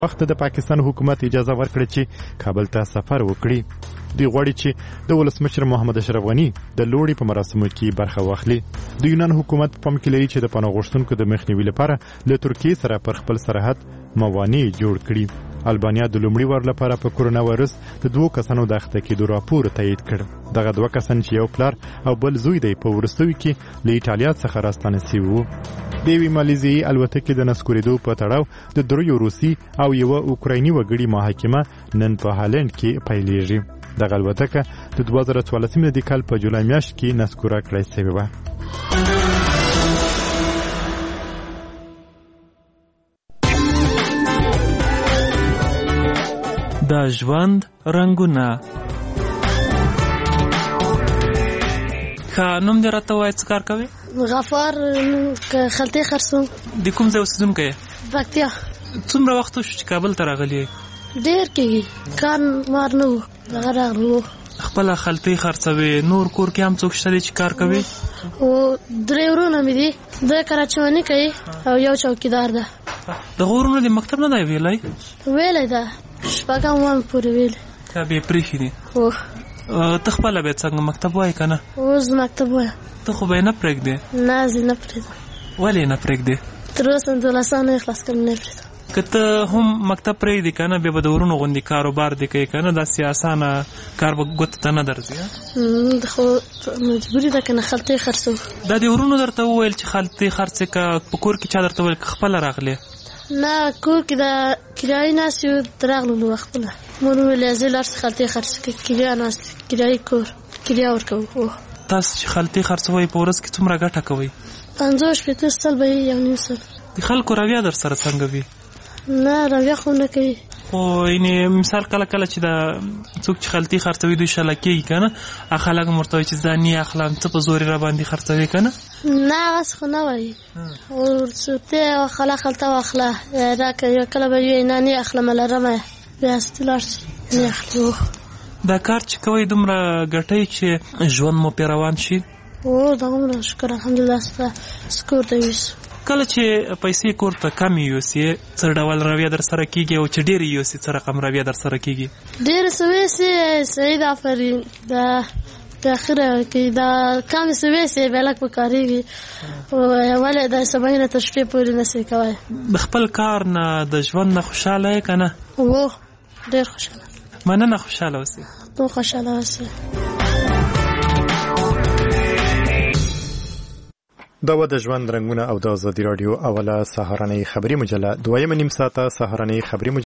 وخت د پاکستان حکومت اجازه ورکړه چې کابل ته سفر وکړي. دوی غواړي چې د ولسمشر محمد اشرف غني د لوړې په مراسمو کې برخه واخلي. د یونان حکومت په پام کې لري چې د پناه غوښتونکو د مخنیوي لپاره له ترکیې سره پر خپل سرحد موانع جوړ کړي. البانیا د لومړي وار لپاره په کورونا وایرس د 2 کسانو د اخته کېدو راپور تایید کړ. دغه 2 کسان چې یو پلار او بل زوی دی په وروستیو کې له ایټالیا څخه راستانه شوي وو. د یوې مالیزیایي الوتکې د نسکورېدو په تړاو د 3 روسي او یوه اوکرایني وګړي محاکمه نن په هالند کې پیلېږي. دغه الوتکه د 2014 کال په جولای میاشت کې نسکوره کړای شوې وه. د ژوند رنګونه. ښه، نوم دې راته ووایه، څه کار کوې؟ غفار، خلطې خرڅوم. د کوم ځای اوسېدونکی یې؟ پکتیا. څومره وخت وشو چې کابل ته راغلی یې؟ ډېر کېږي، کار مار نه و، دغه راغلو. خپله خلطې خرڅوې، نور کور کې هم څوک شته دی چې کار کوي؟ 3 ورونه مې دي، دوی کراچواني کوي او یو چوکیدار ده. دغه ورونه د مکتب نه دی ویلی؟ ویلی ده، شپږم وم پورې ویلی. دا بې پرېښي دي. ته خپله بیا څنګه مکتب وایې که نه؟ اوس مکتب وایم. ته خو به یې نه پرېږدې؟ نه، زه نه پرېږدم. ولې یې نه پرېږدې؟ تر اوسه 12 نه خلاص کړم، نه پرېږدم. که ته هم مکتب پرېږدې که نه، بیا به د ورونو غوندې کاروبار دې کوي که نه، داسې اسانه کار به ګوتو ته نه درځي. خو مجبوري ده که نه، خلطې خرڅوم. دا د ورونو درته وویل چې خلطې خرڅې که په کور کې چا درته وویل که خپله راغلې؟ نه، کور کې د کرایي ناست یو، راغلو خپله. مور وویل زه لاړ شه خلطې خرڅ کړه، کرایه ناست، کرایي کور، کرایه ورکوو. تاسو چې خلطې خرڅوئ په ورځ کې څومره ګټه کوئ؟ 50-60 سل به یې، 1.5 سل. د خلکو رویه در سره څنګه وي؟ نه، رویه خو نه کوي. خو یعنې مثال کله کله چې د څوک چې خلطې خرڅوي دوی شله کېږي که نه، هغه خلک هم ورته وایي چې زه نه اخلم، څه په زور یې راباندې خرڅوې که نه؟ نه، هغسې خو نه وایي. ورته واخله، خلطه واخله، راکړه. کله به وایي نه اخلم، لرمه، بیا هستې لاړ شي، نه اخلو. دا کار چې کوئ دومره ګټئ چې ژوند مو پرې روان شي؟ دغومره شکر الحمدلله، سکور ته یوسو. کله چې پیسې کور ته کمې یوسي، څه ډول رویه در سره کېږي؟ او چې ډېرې یوسي، څه رقم رویه در سره کېږي؟ ډېرې څه ویسي، سعید آفرین، د اخره کې د کمې څه ویسي، بیا لږ پکارېږي. ولې د سبا نه تر شپې پورې نه سې کوی. د خپل کار نه، د ژوند نه خوشحاله یې که نه؟ ډېر خوشحاله. مننه، خوشحاله اوسې. تو خوشحاله اوسې. دا و د ژوند رنګونه او د ازادي راډیو اوله سهارنۍ خبري مجله، 2 نیم ساعته سهارنۍ خبري مجله.